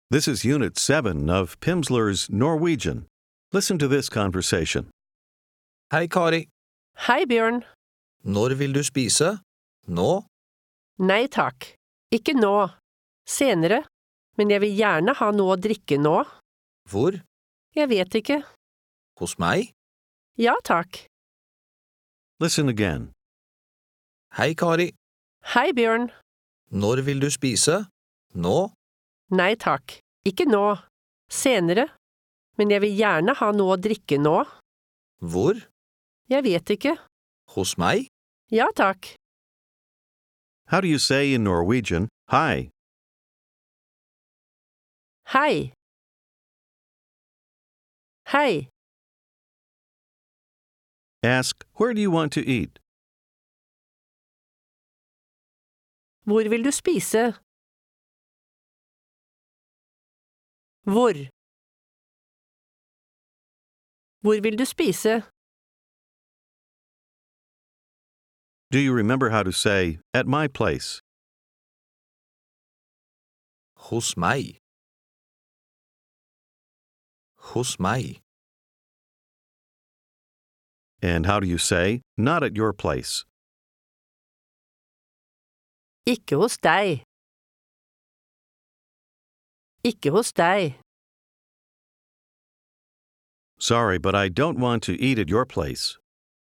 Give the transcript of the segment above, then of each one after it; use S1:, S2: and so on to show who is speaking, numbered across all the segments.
S1: This is Unit 7 of Pimsleur's Norwegian. Listen to this conversation.
S2: Hei, Kari.
S3: Hei, Bjørn.
S2: Når vil du spise? Nå?
S3: Nei takk. Ikke nå. Senere. Men jeg vil gjerne ha noe å drikke nå.
S2: Hvor?
S3: Jeg vet ikke.
S2: Hos meg?
S3: Ja takk.
S1: Listen again.
S2: Hei, Kari.
S3: Hei, Bjørn.
S2: Når vil du spise? Nå?
S3: Nei takk. Ikke nå. Senere. Men jeg vil gjerne ha noe å drikke nå.
S2: Hvor?
S3: Jeg vet ikke.
S2: Hos meg?
S3: Ja takk.
S1: How do you say in Norwegian, hi?
S3: Hei. Hei.
S1: Ask, where do you want to eat?
S3: Hvor vil du spise? Hvor? Hvor vil du spise?
S1: Do you remember how to say, at my place?
S2: Hos meg. Hos meg.
S1: And how do you say, not at your place?
S3: Ikke hos deg. Ikke hos deg.
S1: Sorry, but I don't want to eat at your place.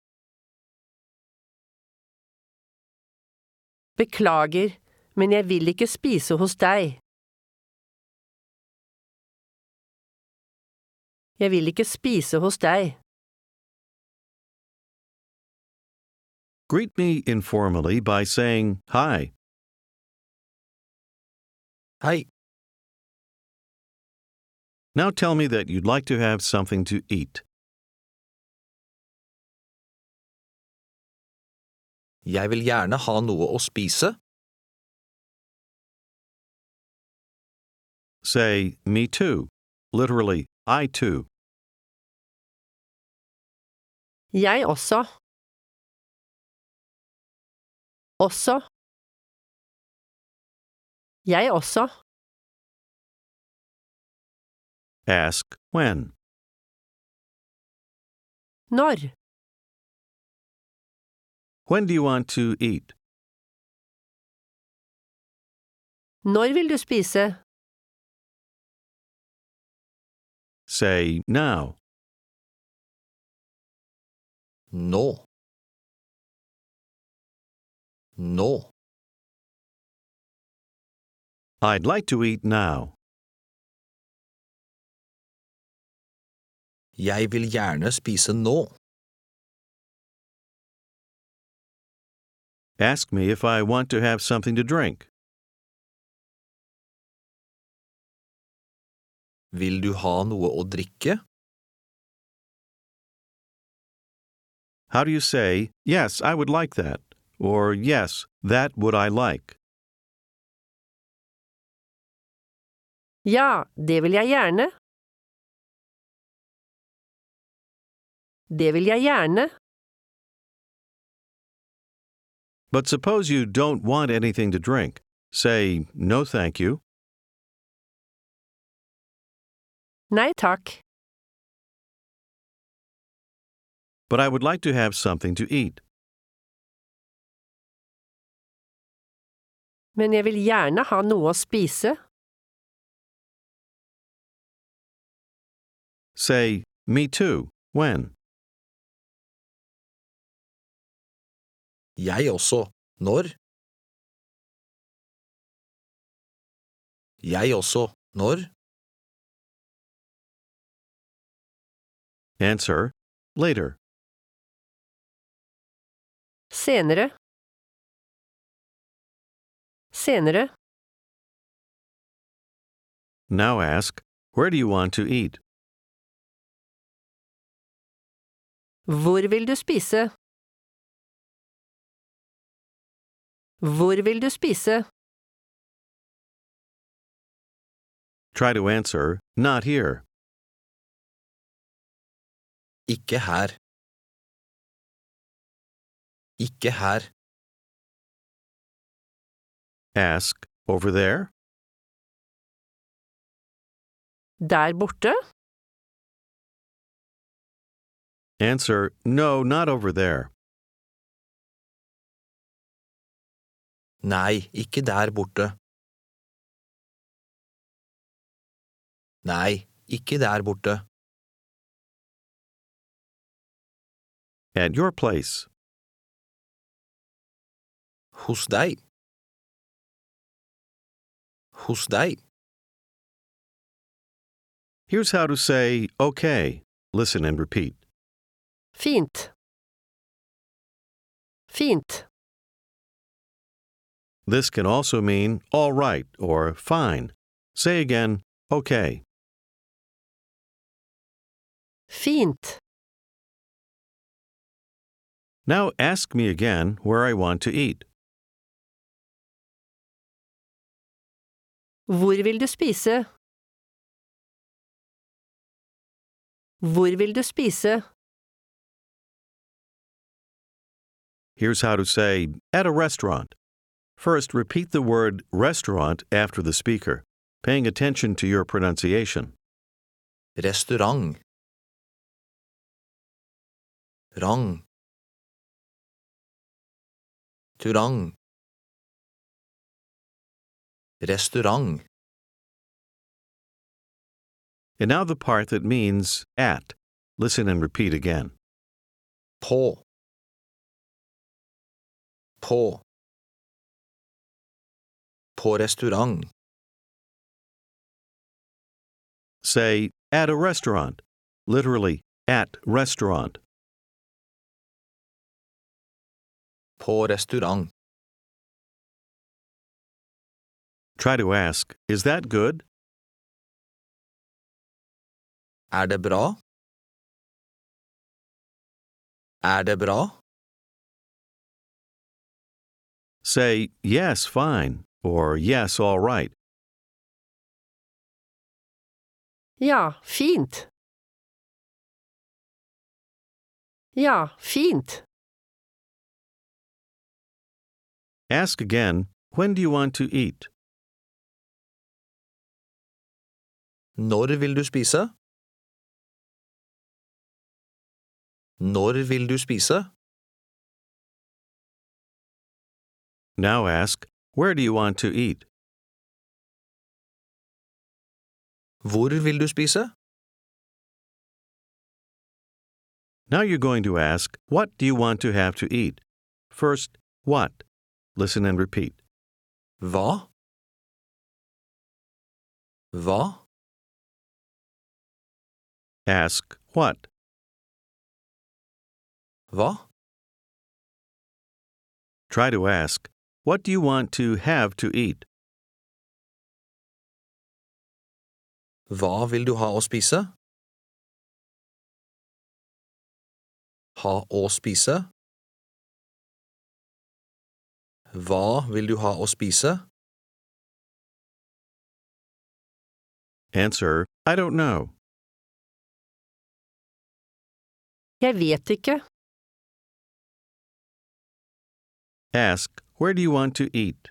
S3: Beklager, men jeg vil ikke spise hos deg. Jeg vil ikke spise hos deg.
S1: Greet me informally by saying, hi.
S2: Hei.
S1: Now tell me that you'd like to have something to eat.
S2: Jeg vil gjerne ha noe å spise.
S1: Say, me too. Literally, I too.
S3: Jeg også. Også. Jeg også.
S1: Ask, when.
S3: Når?
S1: When do you want to eat?
S3: Når vil du spise?
S1: Say, now.
S2: Nå. Nå.
S1: I'd like to eat now.
S2: Jeg vil gjerne spise nå.
S1: Ask me if I want to have something to drink.
S2: Vil du ha noe å drikke?
S1: How do you say, yes, I would like that, or yes, that would I like?
S3: Ja, det vil jeg gjerne. Det vil jeg gjerne.
S1: But suppose you don't want anything to drink. Say, no thank you.
S3: Nei takk.
S1: But I would like to have something to eat.
S3: Men jeg vil gjerne ha noe å spise.
S1: Say, me too. When?
S2: Jeg også. Når? Jeg også. Når?
S1: Answer, later.
S3: Senere. Senere.
S1: Now ask, where do you want to eat?
S3: Hvor vil du spise? Hvor vil du spise?
S1: Try to answer, not here.
S2: Ikke her. Ikke her.
S1: Ask, over there?
S3: Der borte?
S1: Answer, no, not over there.
S2: Nei, ikke der borte. Nei, ikke der borte.
S1: At your place.
S2: Hos deg. Hos deg.
S1: Here's how to say, okay. Listen and repeat.
S3: Fint. Fint.
S1: This can also mean all right or fine. Say again, okay.
S3: Fint.
S1: Now ask me again where I want to eat.
S3: Hvor vil du spise? Hvor vil du spise?
S1: Here's how to say, at a restaurant. First, repeat the word restaurant after the speaker, paying attention to your pronunciation.
S2: Restaurant. Rang. Turang. Restaurant.
S1: And now the part that means at. Listen and repeat again.
S2: På. På. På restaurant.
S1: Say, at a restaurant. Literally, at restaurant.
S2: På restaurant.
S1: Try to ask, is that good?
S2: Det bra? Det bra?
S1: Say, yes, fine, or yes, all right.
S3: Ja, fint. Ja, fint.
S1: Ask again, when do you want to eat?
S2: Når vil du spise? Når vil du spise?
S1: Now ask, where do you want to eat?
S2: Hvor vil du spise?
S1: Now you're going to ask, what do you want to have to eat? First, what? Listen and repeat.
S2: Hva? Hva?
S1: Ask, what?
S2: Hva?
S1: Try to ask, what do you want to have to eat?
S2: Hva vil du ha å spise? Ha å spise? Hva vil du ha å spise?
S1: Answer, I don't know.
S3: Jeg vet ikke.
S1: Ask, where do you want to eat?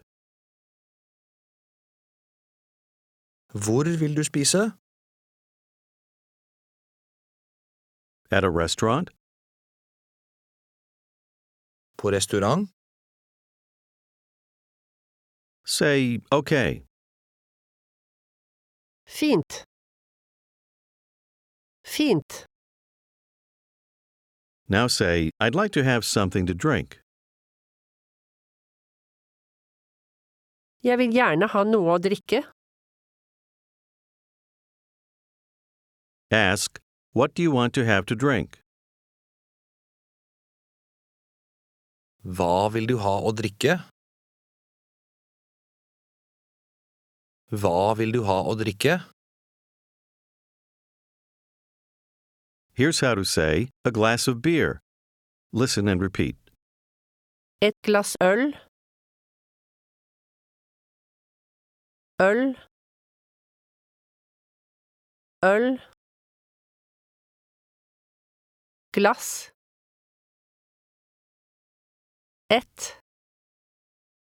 S2: Hvor vil du spise?
S1: At a restaurant?
S2: På restaurant?
S1: Say, okay.
S3: Fint. Fint.
S1: Now say, I'd like to have something to drink.
S3: Jeg vil gjerne ha noe å drikke.
S1: Ask, what do you want to have to drink?
S2: Hva vil du ha å drikke? Hva vil du ha å drikke?
S1: Here's how to say, a glass of beer. Listen and repeat.
S3: Et glass øl. Øl. Øl. Glass. Et.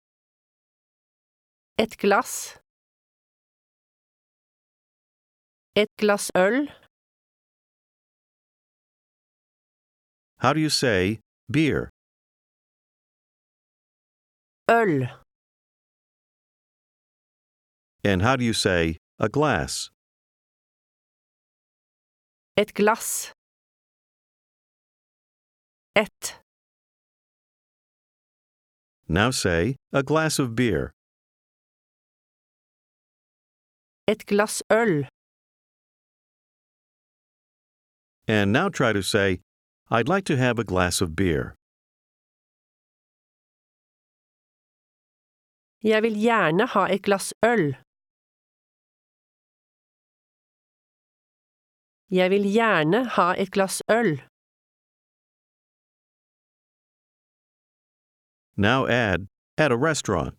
S3: Et glass. Et glass øl.
S1: How do you say beer?
S3: Øl.
S1: And how do you say a glass?
S3: Et glass. Et.
S1: Now say a glass of beer.
S3: Et glass øl.
S1: And now try to say, I'd like to have a glass of beer.
S3: Jeg vil gjerne ha et glass øl. Jeg vil gjerne ha et glass øl.
S1: Now add, at a restaurant.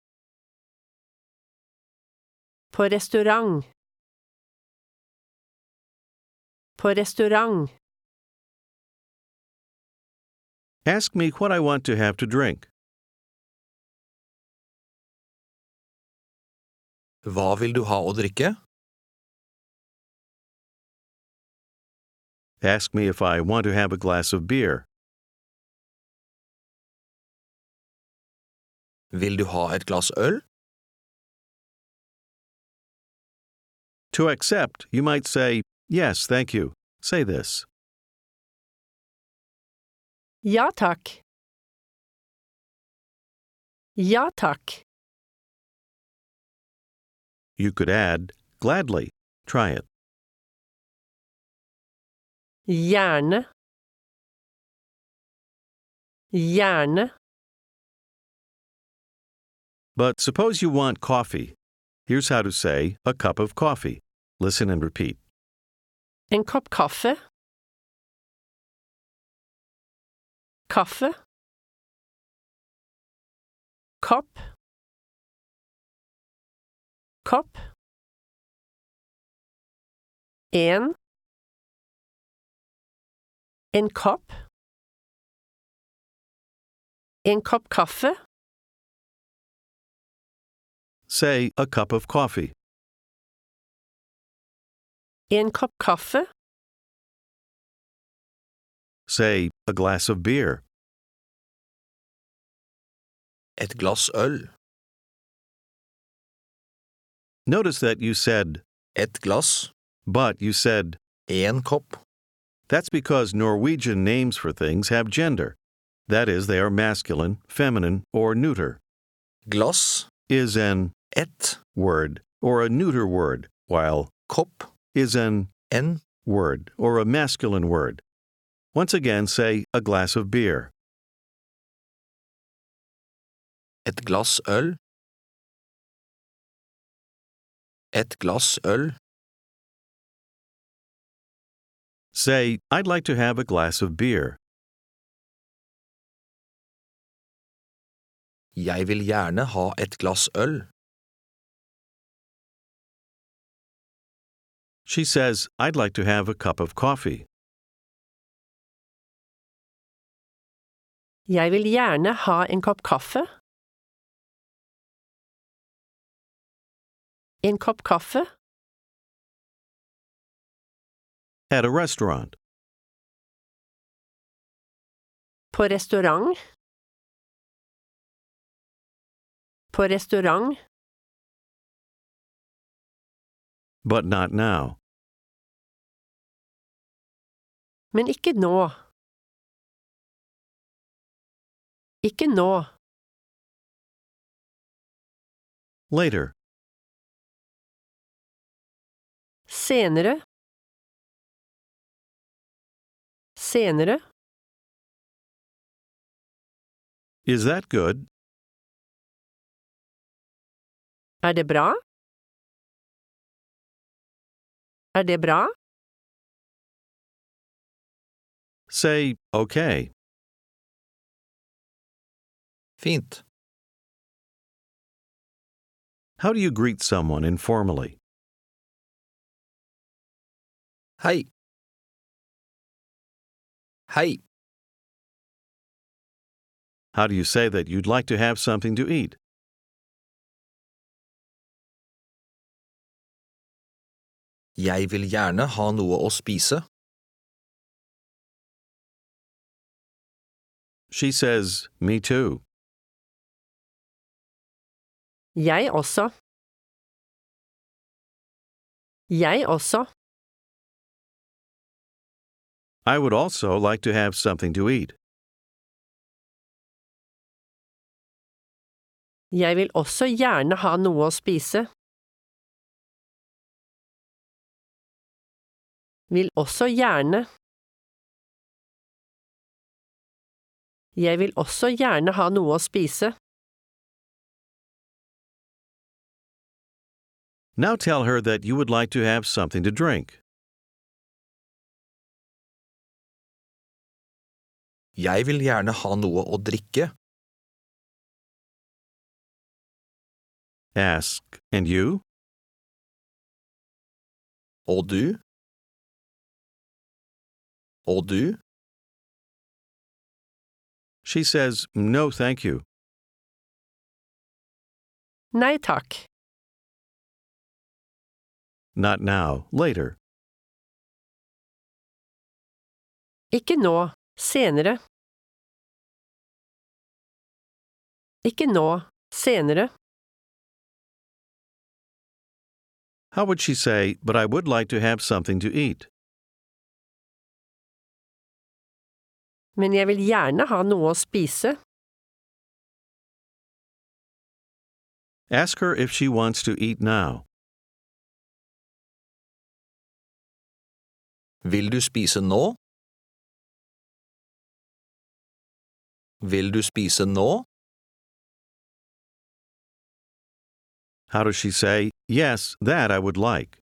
S3: På restaurant. På restaurant.
S1: Ask me what I want to have to drink.
S2: Hva vil du ha å drikke?
S1: Ask me if I want to have a glass of beer.
S2: Vil du ha et glass øl?
S1: To accept, you might say, yes, thank you. Say this.
S3: Ja takk. Ja takk.
S1: You could add, gladly. Try it.
S3: Gjerne. Gjerne.
S1: But suppose you want coffee. Here's how to say a cup of coffee. Listen and repeat.
S3: En kopp kaffe. Kaffe. Kopp. Kopp. En kopp. En kopp kaffe.
S1: Say a cup of coffee.
S3: En kopp kaffe.
S1: Say a glass of beer.
S2: Et glass øl.
S1: Notice that you said,
S2: Et glass.
S1: but you said,
S2: En kopp.
S1: that's because Norwegian names for things have gender. That is, they are masculine, feminine, or neuter.
S2: Glass.
S1: Is an
S2: Et.
S1: word or a neuter word, while
S2: Kopp.
S1: is an
S2: En.
S1: word or a masculine word. Once again, say a glass of beer.
S2: Et glass øl. Et glass øl.
S1: Say, I'd like to have a glass of beer.
S2: Jeg vil gjerne ha et glass øl.
S1: She says, I'd like to have a cup of coffee.
S3: Jeg vil gjerne ha en kopp kaffe. En kopp kaffe.
S1: At a restaurant.
S3: På restaurant. På restaurant.
S1: But not now.
S3: Men ikke nå. Ikke nå.
S1: Later.
S3: Senere. Senere.
S1: Is that good?
S3: Er det bra? Er det bra?
S1: Say, okay.
S2: Fint.
S1: How do you greet someone informally?
S2: Hei. Hei.
S1: How do you say that you'd like to have something to eat?
S2: Jeg vil gjerne ha noe å spise.
S1: She says, me too.
S3: Jeg også. Jeg også.
S1: I would also like to have something to eat.
S3: Jeg vil også gjerne ha noe å spise. Vil også gjerne. Jeg vil også gjerne ha noe å spise.
S1: Now tell her that you would like to have something to drink.
S2: Jeg vil gjerne ha noe å drikke.
S1: Ask, and you?
S2: Og du? Og du?
S1: She says, no, thank you.
S3: Nei takk.
S1: Not now, later.
S3: Ikke nå, senere. Ikke nå, senere.
S1: How would she say, but I would like to have something to eat?
S3: Men jeg vil gjerne ha noe å spise.
S1: Ask her if she wants to eat now.
S2: Vil du spise nå? Vil du spise nå?
S1: How does she say, yes, that I would like?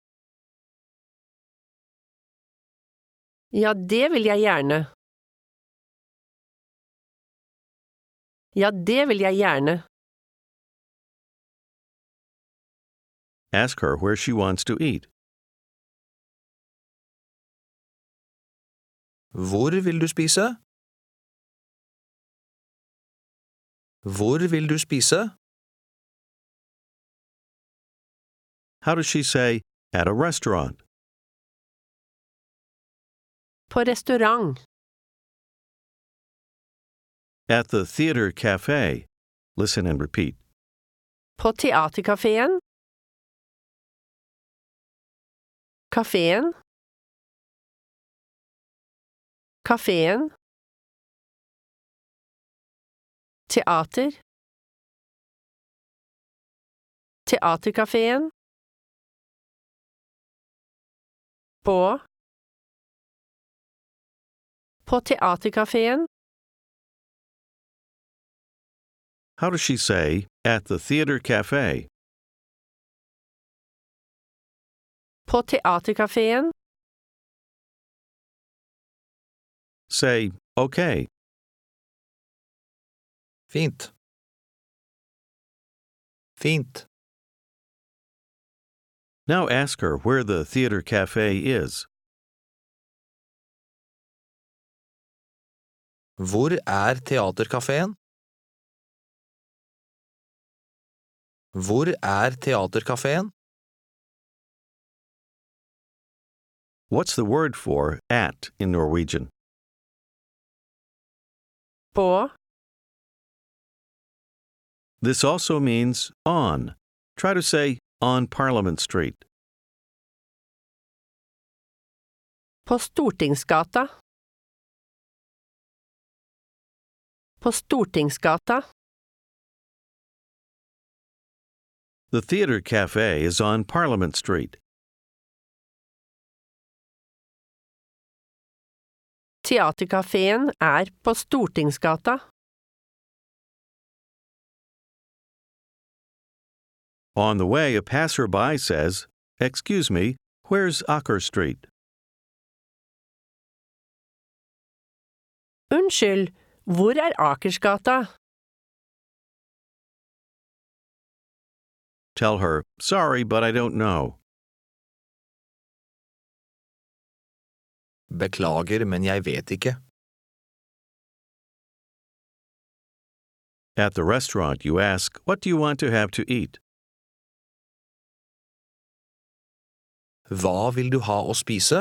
S3: Ja, det vil jeg gjerne. Ja, det vil jeg gjerne.
S1: Ask her where she wants to eat.
S2: Hvor vil du spise? Hvor vil du spise?
S1: How does she say, at a restaurant?
S3: På restaurant.
S1: At the theater cafe. Listen and repeat.
S3: På teaterkafeen. Kafeen. Kafeen. Teater. Teaterkafeen. På. På teaterkafeen.
S1: How does she say, at the theater cafe?
S3: På teaterkafeen.
S1: Say, okay.
S2: Fint. Fint.
S1: Now ask her where the theater cafe is.
S2: Hvor teaterkafeen? Hvor teaterkafeen?
S1: What's the word for at in Norwegian?
S3: På.
S1: This also means on. Try to say on Parliament Street.
S3: På Stortingsgata. På Stortingsgata.
S1: The theater cafe is on Parliament Street.
S3: Teaterkafeen på Stortingsgata.
S1: On the way, a passerby says, "Excuse me, where's Aker Street?"
S3: Unnskyld, hvor Akersgata?
S1: Tell her, "Sorry, but I don't know."
S2: Beklager, men jeg vet ikke.
S1: At the restaurant, you ask, "What do you want to have to eat?"
S2: Hva vil du ha å spise?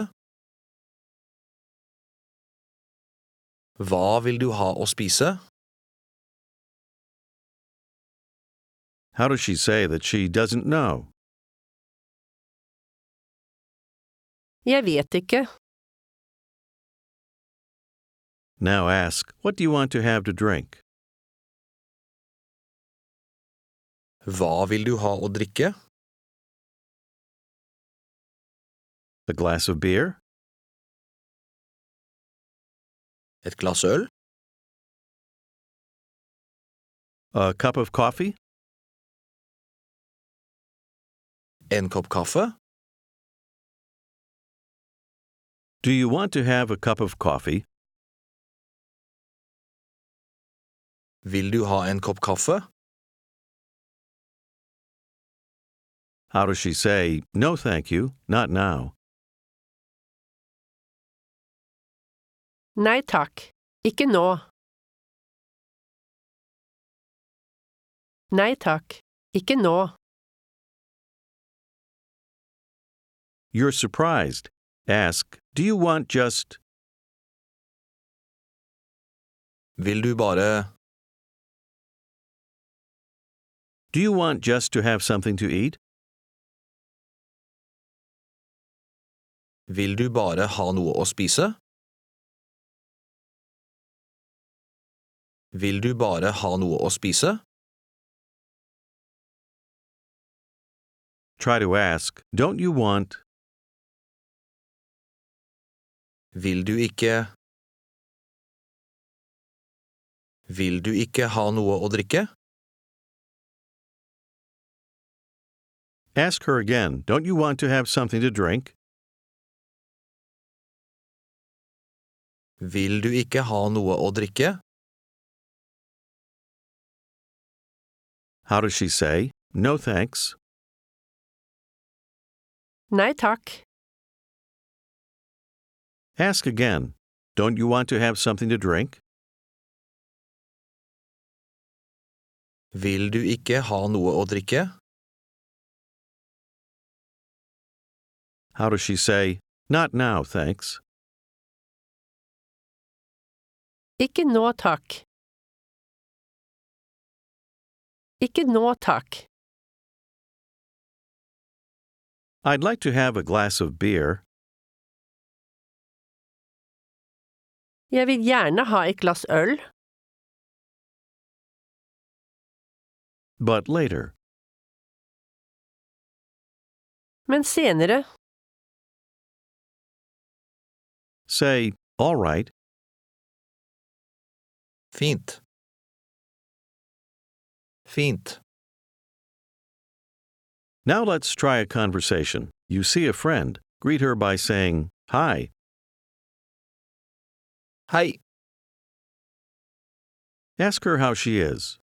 S2: Hva vil du ha å spise?
S1: How does she say that she doesn't know?
S3: Jeg vet ikke.
S1: Now ask, what do you want to have to drink?
S2: Hva vil du ha å drikke?
S1: A glass of beer?
S2: Et glass øl?
S1: A cup of coffee?
S2: En kopp kaffe?
S1: Do you want to have a cup of coffee?
S2: Vil du ha en kopp kaffe?
S1: How does she say, no thank you, not now?
S3: Nei takk, ikke nå. Nei takk, ikke nå.
S1: You're surprised. Ask, do you want just...
S2: Vil du bare...
S1: Do you want just to have something to eat?
S2: Vil du bare ha noe å spise? Vil du bare ha noe å spise?
S1: Try to ask, don't you want...
S2: Vil du ikke... Vil du ikke ha noe å drikke?
S1: Ask her again, don't you want to have something to drink?
S2: Vil du ikke ha noe å drikke?
S1: How does she say, no thanks?
S3: Nei takk.
S1: Ask again, don't you want to have something to drink?
S2: Vil du ikke ha noe å drikke?
S1: How does she say, not now, thanks?
S3: Ikke nå takk. Ikke nå takk.
S1: I'd like to have a glass of beer,
S3: Jeg vil gjerne ha et glass øl,
S1: but later.
S3: men senere.
S1: Say, all right.
S2: Fint. Fint.
S1: Now let's try a conversation. You see a friend. Greet her by saying, hi.
S2: Hei,
S1: Ask her how she is.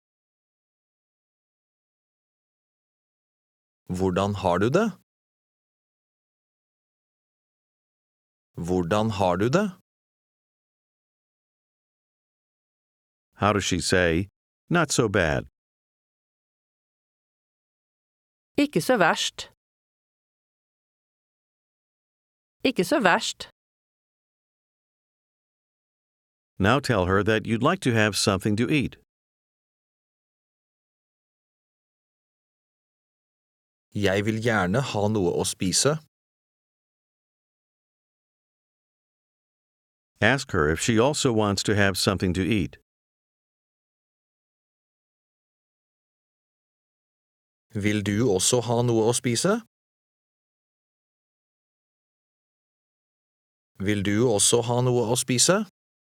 S2: hvordan har du det? Hvordan har du det?
S1: How does she say, not so bad?
S3: Ikke så verst. Ikke så verst.
S1: Now tell her that you'd like to have something to eat.
S2: Jeg vil gjerne ha noe å spise.
S1: Ask her if she also wants to have something to eat.
S2: Vil du også ha noe å spise? Vil du også ha noe å spise?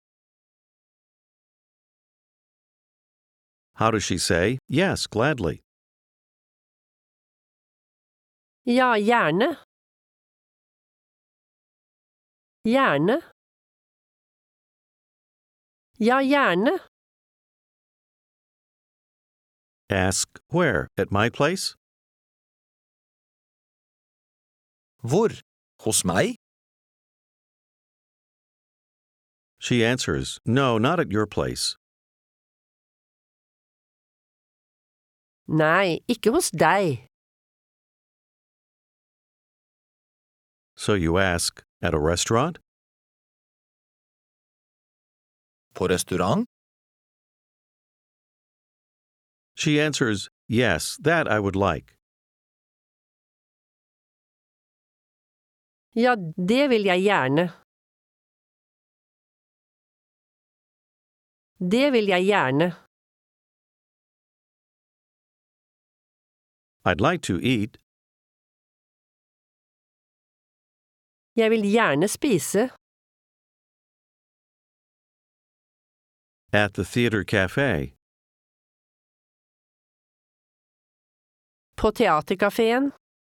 S1: How does she say, yes, gladly?
S3: Ja, gjerne. Gjerne. Ja, gjerne.
S1: Ask, where? At my place?
S2: Hvor? Hos meg?
S1: She answers, no, not at your place.
S3: Nei, ikke hos deg.
S1: So you ask, at a restaurant?
S2: På restaurant?
S1: She answers, yes, that I would like.
S3: Ja, det vil jeg gjerne. Det vil jeg gjerne.
S1: I'd like to eat.
S3: Jeg vil gjerne spise.
S1: At the theater cafe.
S3: På teaterkafeen.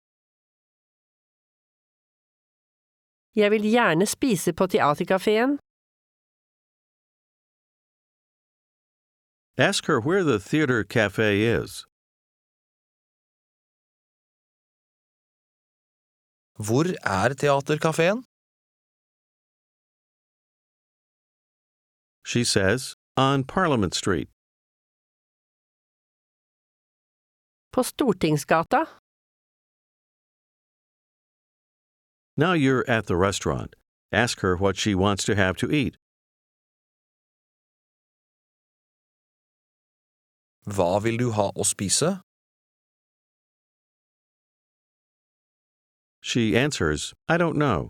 S3: Jeg vil gjerne spise på teaterkafeen.
S1: Ask her where the theater cafe is.
S2: Hvor er teaterkafeen?
S1: She says, on Parliament Street.
S3: På Stortingsgata.
S1: Now you're at the restaurant. Ask her what she wants to have to eat.
S2: Hva vil du ha å spise?
S1: She answers, I don't know.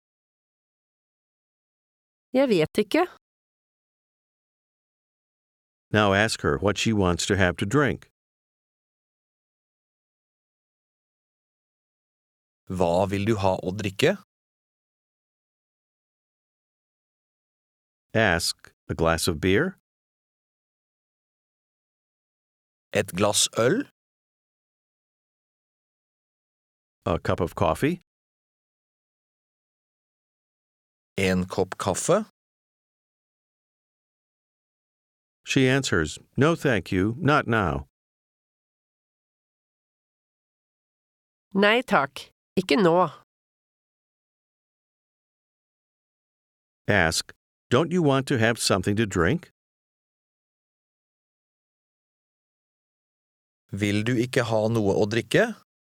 S3: Jeg vet ikke.
S1: Now ask her what she wants to have to drink.
S2: Hva vil du ha å drikke?
S1: Ask, a glass of beer?
S2: Et glass øl?
S1: A cup of coffee?
S2: En kopp kaffe?
S1: She answers, no thank you, not now.
S3: Nei takk, ikke nå.
S1: Ask, don't you want to have something to drink?
S2: Vil du ikke ha noe å drikke?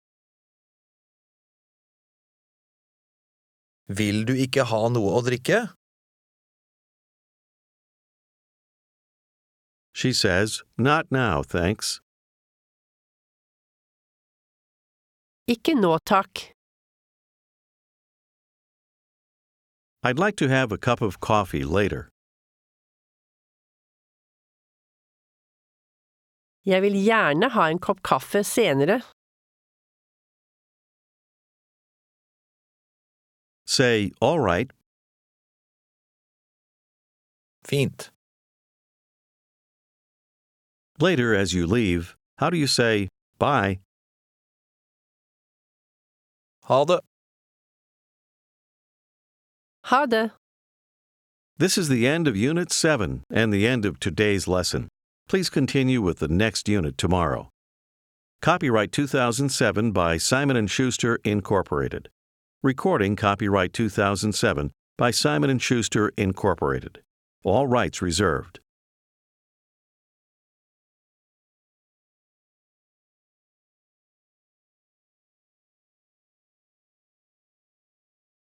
S2: Vil du ikke ha noe å drikke?
S1: She says, not now, thanks.
S3: Ikke nå takk.
S1: I'd like to have a cup of coffee later.
S3: Jeg vil gjerne ha en kopp kaffe senere.
S1: Say, all right.
S2: Fint.
S1: Later, as you leave, how do you say, bye?
S2: Ha det.
S3: Ha det.
S1: This is the end of Unit 7 and the end of today's lesson. Please continue with the next unit tomorrow. Copyright 2007 by Simon & Schuster, Incorporated. Recording copyright 2007 by Simon & Schuster, Incorporated. All rights reserved.